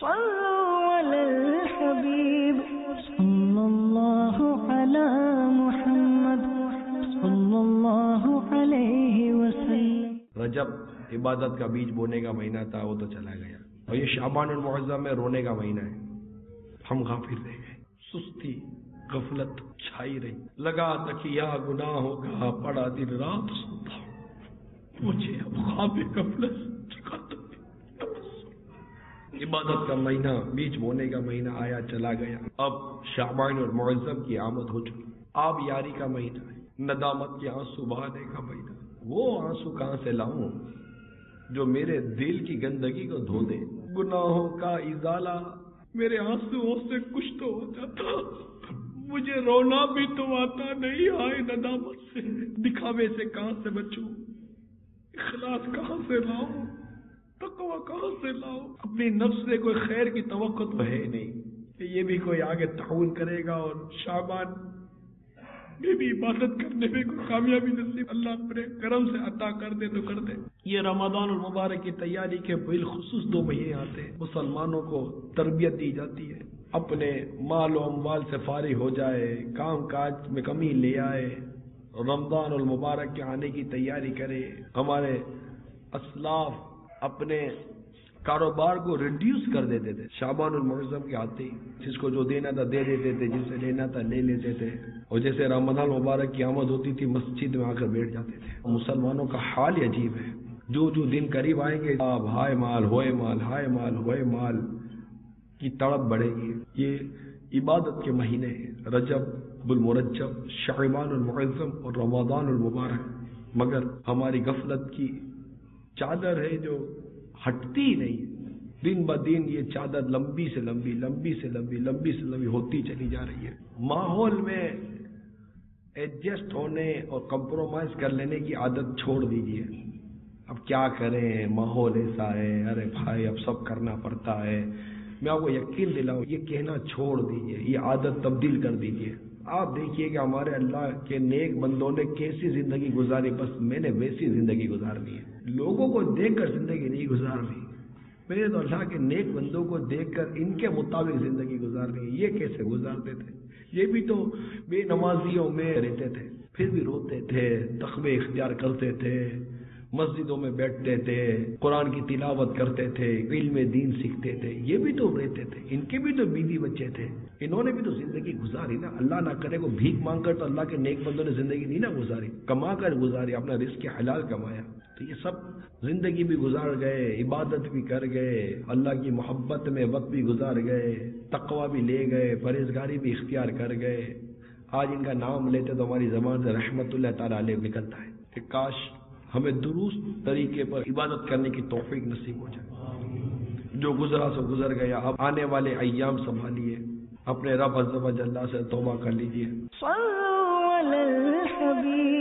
صلوا علی الحبیب صلی اللہ علی محمد صلی اللہ علیہ وسلم. رجب عبادت کا بیج بونے کا مہینہ تھا، وہ تو چلا گیا. اور یہ شعبان المعظم میں رونے کا مہینہ ہے. ہم غافل رہ گئے، سستی غفلت چھائی رہی. لگا تکیا گناہوں کا، پڑا دن رات سوتا ہوں، مجھے اب خواب غفلت جگاتا ہے. عبادت کا مہینہ، بیج بونے کا مہینہ آیا چلا گیا. اب شعبان المعظم کی آمد ہو چکی. آپ یاری کا مہینہ ہے، ندامت کے آنسو بہانے کا مہینہ. وہ آنسو کہاں سے لاؤں جو میرے دل کی گندگی کو دھو دے. گناہوں کا ازالہ میرے آنسوؤں سے کچھ تو ہو جاتا، مجھے رونا بھی تو آتا نہیں. آئے ندامت سے، دکھاوے سے کہاں سے بچوں، اخلاص کہاں سے لاؤں، تقوی کہاں سے لاؤں. اپنی نفس سے کوئی خیر کی توقع تو ہے نہیں کہ یہ بھی کوئی آگے تعاون کرے گا اور شعبان میں بھی عبادت کرنے میں کوئی کامیابی نصیب اللہ اپنے کرم سے عطا کر دے تو کر دے. یہ رمضان المبارک کی تیاری کے بالخصوص 2 مہینے آتے ہیں. مسلمانوں کو تربیت دی جاتی ہے، اپنے مال و اموال سے فارغ ہو جائے، کام کاج میں کمی لے آئے، رمضان المبارک کے آنے کی تیاری کرے. ہمارے اسلاف اپنے کاروبار کو ریڈیوس کر دیتے تھے شعبان المعظم کے آتے ہی. جس کو جو دینا تھا دے دیتے تھے، جسے لینا تھا لے لیتے تھے. اور جیسے رمضان المبارک کی آمد ہوتی تھی مسجد میں آ کر بیٹھ جاتے تھے. مسلمانوں کا حال ہی عجیب ہے. جو دن قریب آئیں گے، اب ہائے مال ہوئے مال، ہائے مال ہوئے مال کی تڑپ بڑھے گی. یہ عبادت کے مہینے ہیں، رجب المرجب، شعبان المعظم اور رمضان المبارک. مگر ہماری غفلت کی چادر ہے جو ہٹتی ہی نہیں. دن بدن یہ چادر لمبی سے لمبی، لمبی سے لمبی، لمبی سے لمبی ہوتی چلی جا رہی ہے. ماحول میں ایڈجسٹ ہونے اور کمپرومائز کر لینے کی عادت چھوڑ دیجیے. اب کیا کریں، ماحول ایسا ہے، ارے بھائی اب سب کرنا پڑتا ہے. میں آپ کو یقین دلاؤں، یہ کہنا چھوڑ دیجیے، یہ عادت تبدیل کر دیجیے. آپ دیکھیے کہ ہمارے اللہ کے نیک بندوں نے کیسی زندگی گزاری، بس میں نے ویسی زندگی گزارنی ہے. لوگوں کو دیکھ کر زندگی نہیں گزارنی، میں نے تو اللہ کے نیک بندوں کو دیکھ کر ان کے مطابق زندگی گزارنی ہے. یہ کیسے گزارتے تھے؟ یہ بھی تو بے نمازیوں میں رہتے تھے، پھر بھی روتے تھے، تقوی اختیار کرتے تھے، مسجدوں میں بیٹھتے تھے، قرآن کی تلاوت کرتے تھے، علم دین سیکھتے تھے. یہ بھی تو رہتے تھے، ان کے بھی تو بیوی بچے تھے، انہوں نے بھی تو زندگی گزاری نا. اللہ نہ کرے وہ بھیک مانگ کر تو اللہ کے نیک بندوں نے زندگی نہیں نا گزاری، کما کر گزاری، اپنا رزق حلال کمایا. تو یہ سب زندگی بھی گزار گئے، عبادت بھی کر گئے، اللہ کی محبت میں وقت بھی گزار گئے، تقوی بھی لے گئے، پرہیزگاری بھی اختیار کر گئے. آج ان کا نام لیتے تو ہماری زبان سے رحمت اللہ تعالیٰ علیہ نکلتا ہے. کہ کاش ہمیں درست طریقے پر عبادت کرنے کی توفیق نصیب ہو جائے. جو گزرا سو گزر گیا، اب آنے والے ایام سنبھالیے، اپنے رب عز و جل سے توبہ کر لیجیے. صلوا علی الحبیب